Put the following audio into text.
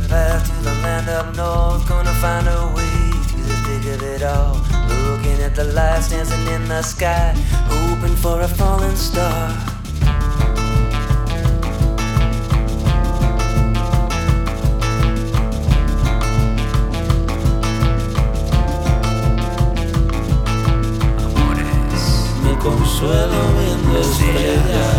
path to the land up north. Gonna find a way through the thick of it all. Looking at the lights dancing in the sky, hoping for a falling star. Me consuelo viendo estrellas.